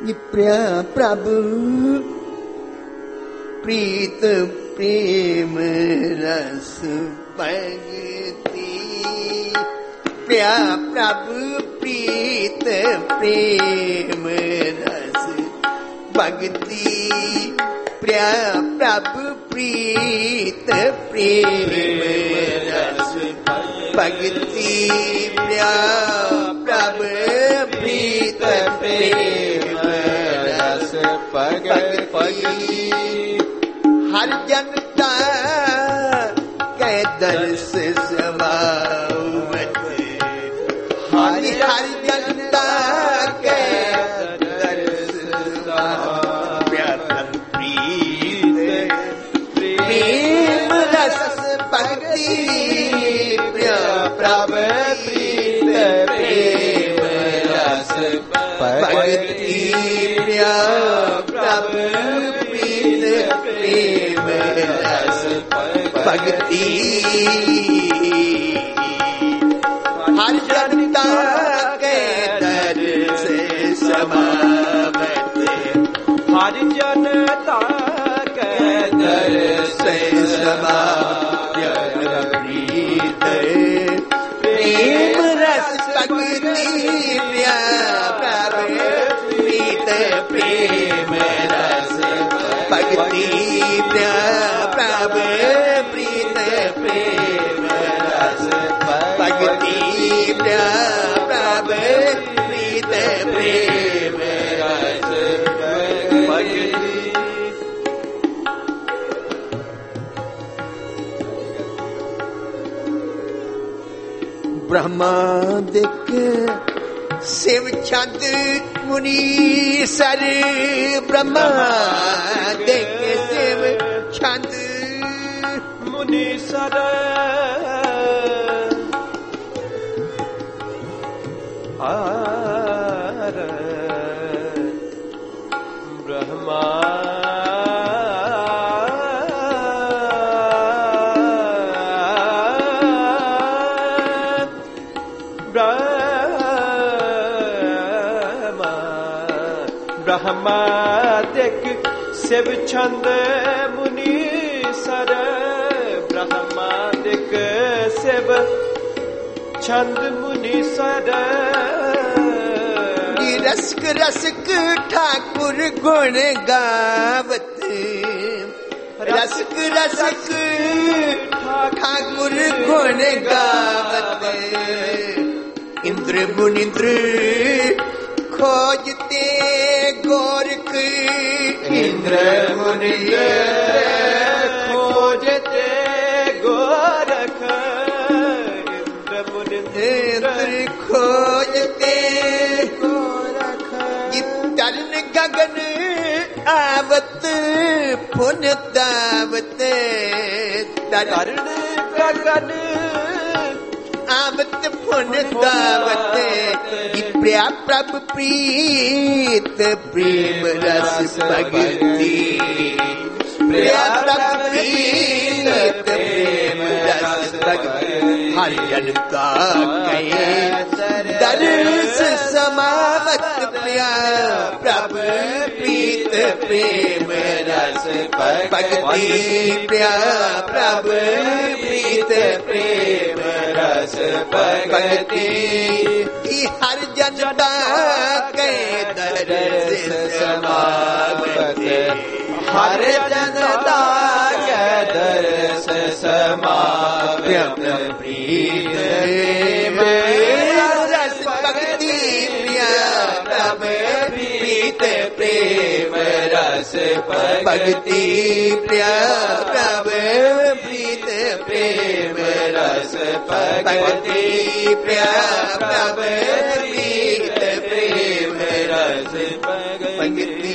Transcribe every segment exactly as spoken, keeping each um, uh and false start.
प्रिया प्रभु प्रीत प्रेम रस भगति। प्रिया प्रभु प्रीत प्रेम रस भगति। प्रिया प्रभु प्रीत प्रेम रस भगति। प्रिया प्रभु प्रीत प्रेम रस भगति। हर जनता के दर्श समावत। हर हर जनता के दर्श समावत। प्रीत प्रेम रस भगति। प्रिया प्रभु प्रीत प्रेम रस भगति। प्रिया प्रभु प्रीत प्रेम रस भगति। हर जनता के दर्श समावत। हर जनता के दर्श समावत। प्रीत प्रेम रस भगति। प्रिया प्रभु प्रीत प्रेम रस भगति। प्रिया प्रभु प्रीत प्रेम रस भगति। प्रिया प्रभु प्रीत प्रेम रस भगति। ब्रह्मादिक शिव छंद मुनि सर। ब्रह्मादिक शिव छंद मुनि सर। आर ब्रह्मा ब्रह्मादिक शिव छंद मुनि सर। ब्रह्मादिक शिव छंद मुनि सर। रसक रसक ठाकुर गुण गावत। रसक रसक ठाकुर गुण गावत। इंद्र मुनिंद्र खोजते गोरख। इंद्र मुनिंद्र खोजते गोरख। इंद्र मुनिंद्र खोजते गोरख। तरण गगन आवत पुन दावत। तरण गगन आवत पुन दावत। प्रिया प्रभु प्रीत प्रेम रस भगति। प्रिया प्रभु प्रीत प्रेम रस भगति। हर जनता के दर्श समावत। प्रिया प्रभु प्रीत प्रेम रस भगति। प्रिया प्रभु प्रीत प्रेम रस भगति। हर जनता के दर्श समावत। हर जनता के दर्श समावत। प्रीत प्रेम रस भगति। प्रिया प्रभु प्रीत प्रेम रस भगति। प्रिया प्रभु प्रीत प्रेम रस भगति। प्रिया प्रभु प्रीत प्रेम रस भगति।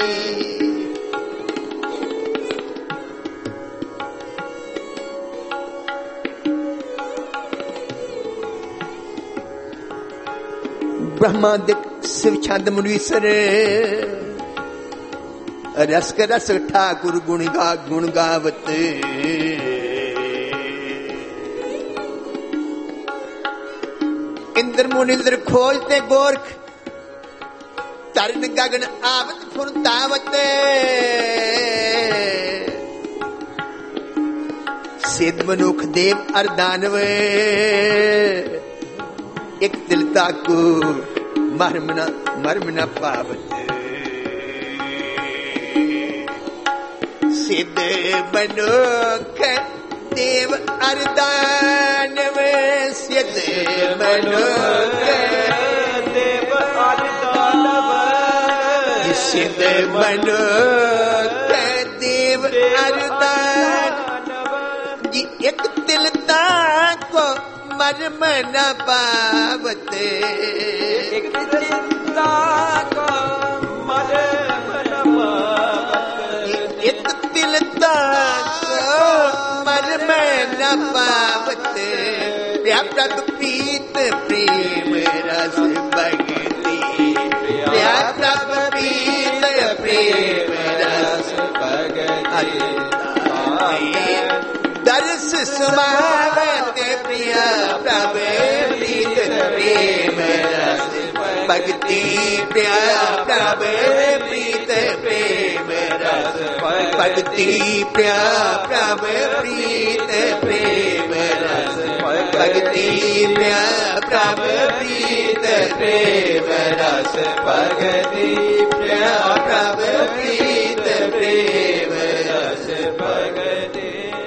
ब्रह्मादिक शिव छंद मुनीसर। रसक रस ठाकुर गुण गा गुण गावत। इंद्र मुनिंद्र खोजते गोरख। ਤਰਨ ਗਗਨ ਆਵਤ ਫੁਰਤਾਵਤ ਸਿੱਧ ਮਨੁੱਖ ਦੇਵ ਅਰਦਾਨਵ ਇੱਕ ਦਿਲ ਤਾਕੂ ਮਰਮ ਨਾ ਮਰਮ ਨਾ ਪਾਵਤ ਸਿੱਧ ਮਨੁੱਖ ਦੇਵ ਅਰਦਾਨਵ ਸਿੱਧ ਮਨੁੱਖ ਦੇਵ ਅਰਦਾਨਵ ਸਿੱਧ ਮਨੁੱਖ ਦੇਵ ਅਰਦਾਨਵ ਜੀ ਇੱਕ ਦਿਲ ਤਾਕੋ ਮਰਮ ਨਾ ਪਾਵਤ ਇੱਕ ਦਿਲ ਤਾਕੋ ਮਰਮ ਨਾ ਪਾਵਤ ਇੱਕ ਦਿਲ ਤਾਕੋ ਮਰਮ ਨਾ ਪਾਵਤ ਪਿਆ ਪ੍ਰਭ ਪ੍ਰੀਤ ਪ੍ਰੇਮ ਰਸ ਭਗਤੀ ਪਿਆ ਪ੍ਰਭ ਪ੍ਰੀਤ ਪ੍ਰੇਮ ਰਸ ਭਗਤੀ ਦਰਸ ਸਮਾਵਤ ਪ੍ਰਿਆ ਪ੍ਰਭ ਪ੍ਰੀਤ ਪ੍ਰੇਮ ਰਸ ਭਗਤੀ ਪਿਆ ਪ੍ਰਭ ਪ੍ਰੀਤ ਪ੍ਰੇਮ ਰਸ ਭਗਤੀ ਪਿਆ ਪ੍ਰਭ ਪ੍ਰੀਤ ਪ੍ਰੇਮ ਰਸ ਭਗਤੀ ਪਿਆ ਪ੍ਰਭ ਪ੍ਰੀਤ ਪ੍ਰੇਮ ਰਸ ਭਗਤੀ ਪਿਆ ਪ੍ਰਭ ਪ੍ਰੀਤ ਪ੍ਰੇਮ ਰਸ ਭਗਤੀ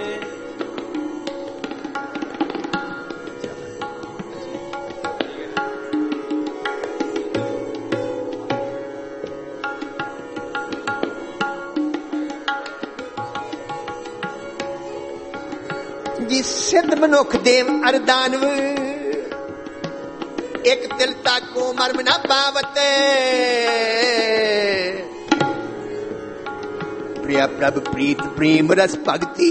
ਜੀ ਸਿੱਧ ਮਨੁੱਖ ਦੇਵ ਅਰਦਾਨਵ ਇੱਕ ਦਿਲ ਤਾਕੋ ਮਰਮ ਨਾ ਪਾਵਤ ਪ੍ਰਿਆ ਪ੍ਰਭ ਪ੍ਰੀਤ ਪ੍ਰੇਮ ਰਸ ਭਗਤੀ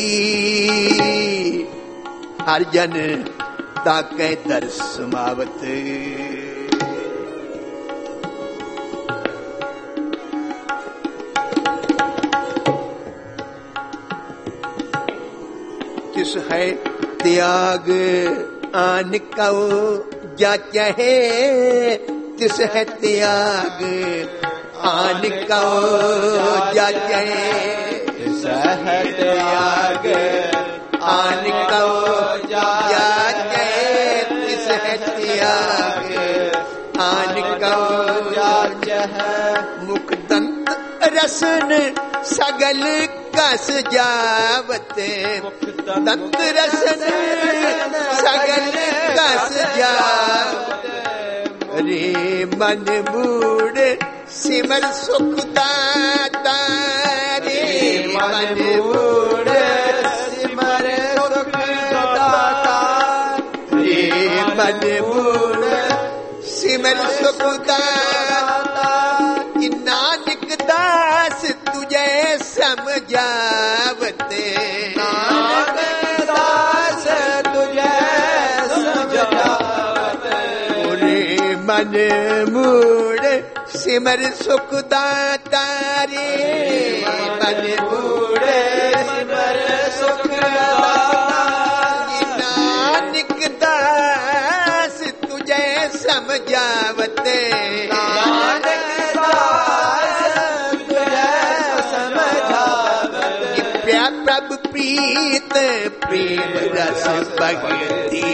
ਹਰ ਜਨ ਤਾਕੇ ਦਰਸ ਸਮਾਵਤ तिस है त्याग आन कहो जा चाहे तिस है त्याग आन कहो जा चाहे तिस है त्याग आन कहो जा चाहे तिस है त्याग आन कहो जा चाहे मुख दंत रसन सगल कस जावत दंत रसन सगल कस जावत रे मन मूड सिमर सुख दाता रे मन मूड सिमर सुख दाता रे मन मूड सिमर सुख दाता कि नानक दास तुझे समझावते नानक दास तुझे समझावते मन मूड सिमर सुख दाता रे मन मूड सिमर सुख दाता नानक दास तुझे समझावते नानक दास तुझे समझावते प्या प्रभ प्रीत प्रेम रस भगती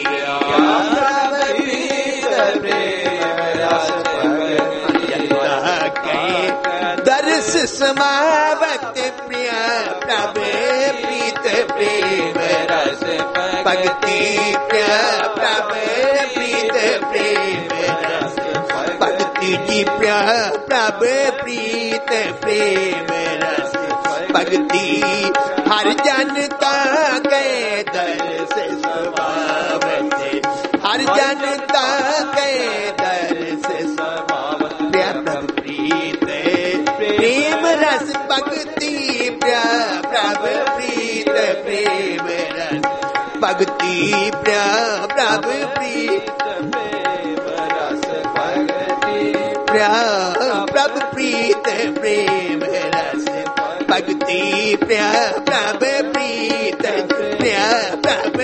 दर्श समावत प्रिया प्रभ प्रीत प्रेम रस भगति प्रिया प्रभ प्रीत प्रेम रस भगति जी प्रिया प्रभ प्रीत प्रेम रस भगति हर जनता के दर्श समावत हर जनता के दर्श समावत प्रिया प्रभ प्रीत प्रेम रस भगति प्रिया प्रभ प्रीत प्रेम रस भगति प्रिया प्रभ प्रीत प्रेम रस भगति प्रिया प्रभ प्रीत प्रेम रस भगति प्रिया प्रभ प्रीत प्रिया प्रभ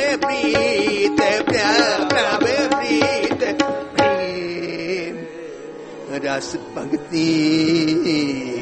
प्रीत प्रिया प्रभ प्रीत प्रेम ਰਸ ਭਗਤੀ